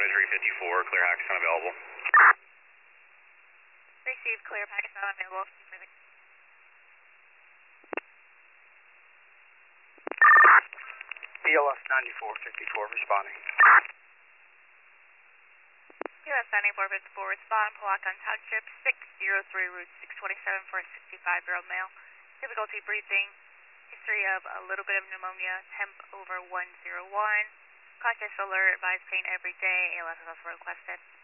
runway 354, clear Pakistan available. Received, clear Pakistan available. BLS 9454 responding. US 9454 respond, Palawan Township 603 route 627 for a 65-year-old male. Difficulty breathing, history of a little bit of pneumonia, temp over 101. Cautious alert, advised pain every day, ALS is also requested.